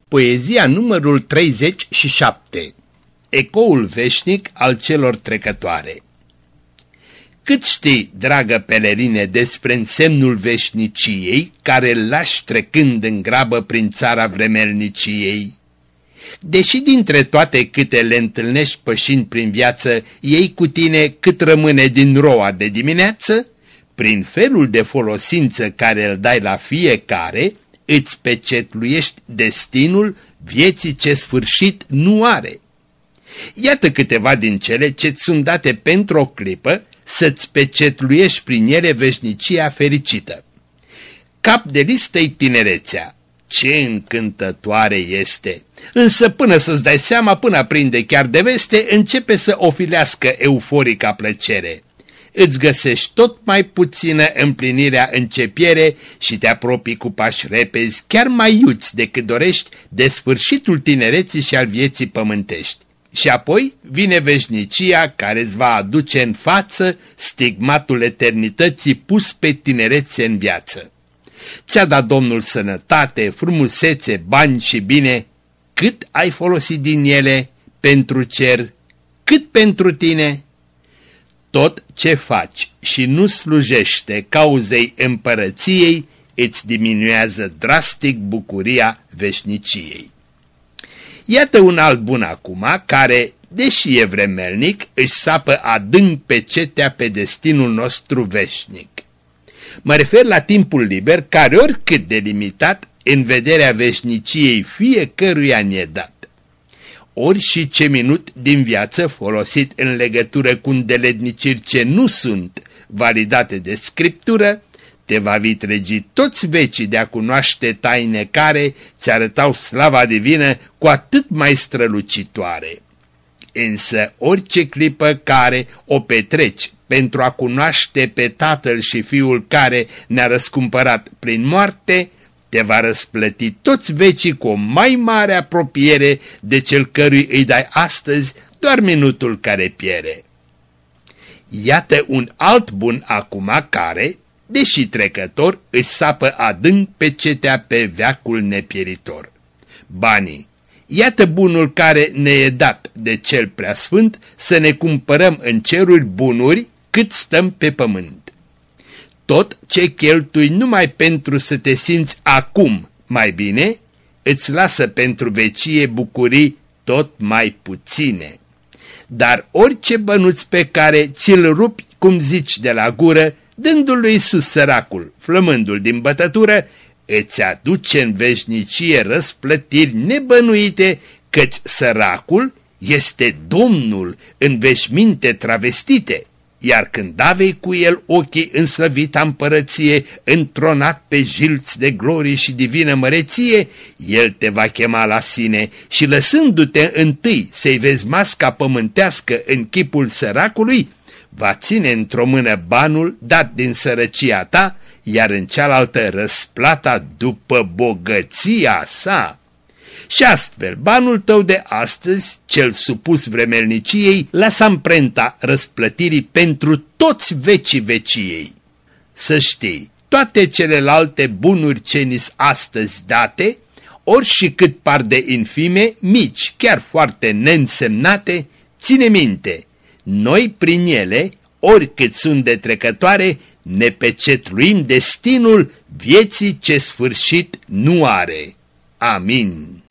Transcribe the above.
Poezia numărul 37. Ecoul veșnic al celor trecătoare. Cât știi, dragă pelerine, despre însemnul veșniciei, care îl lași trecând în grabă prin țara vremelniciei? Deși dintre toate câte le întâlnești pășind prin viață, iei cu tine cât rămâne din roa de dimineață, prin felul de folosință care îl dai la fiecare, îți pecetluiești destinul vieții ce sfârșit nu are. Iată câteva din cele ce-ți sunt date pentru o clipă să-ți pecetluiești prin ele veșnicia fericită. Cap de listă-i tinerețea. Ce încântătoare este! Însă până să-ți dai seama, până aprinde chiar de veste, începe să ofilească euforica plăcere. Îți găsești tot mai puțină împlinirea în cepiere și te apropii cu pași repezi, chiar mai iuți decât dorești, de sfârșitul tinereții și al vieții pământești. Și apoi vine veșnicia care îți va aduce în față stigmatul eternității pus pe tinerețe în viață. Ți-a dat Domnul sănătate, frumusețe, bani și bine. Cât ai folosit din ele pentru cer, cât pentru tine? Tot ce faci și nu slujește cauzei împărăției, îți diminuează drastic bucuria veșniciei. Iată un alt bun acum care, deși e vremelnic, își sapă adânc pecetea pe destinul nostru veșnic. Mă refer la timpul liber care, oricât de limitat, în vederea veșniciei fiecăruia ne-e dat. Ori și ce minut din viață folosit în legătură cu îndeletniciri ce nu sunt validate de Scriptură, te va vitregi toți vecii de a cunoaște taine care ți arătau slava divină cu atât mai strălucitoare. Însă orice clipă care o petreci pentru a cunoaște pe Tatăl și Fiul care ne-a răscumpărat prin moarte, te va răsplăti toți vecii cu o mai mare apropiere de cel cărui îi dai astăzi doar minutul care piere. Iată un alt bun acum care, deși trecător, își sapă adânc pecetea pe veacul nepieritor. Banii. Iată bunul care ne e dat de cel preasfânt să ne cumpărăm în ceruri bunuri cât stăm pe pământ. Tot ce cheltui numai pentru să te simți acum mai bine, îți lasă pentru vecie bucurii tot mai puține. Dar orice bănuț pe care ți-l rupi, cum zici, de la gură, dându-l lui Iisus săracul, flămându-l din bătătură, îți aduce în veșnicie răsplătiri nebănuite, căci săracul este Domnul în veșminte travestite. Iar când avei cu el ochii în slăvita împărăție, întronat pe jilți de glorie și divină măreție, el te va chema la sine și lăsându-te întâi să-i vezi masca pământească în chipul săracului, va ține într-o mână banul dat din sărăcia ta, iar în cealaltă răsplata după bogăția sa. Și astfel, banul tău de astăzi, cel supus vremelniciei, lasă amprenta răsplătirii pentru toți vecii veciei. Să știi, toate celelalte bunuri ce ni-s astăzi date, ori și cât par de infime, mici, chiar foarte neînsemnate, ține minte, noi prin ele, oricât sunt de trecătoare, ne pecetluim destinul vieții ce sfârșit nu are. Amin.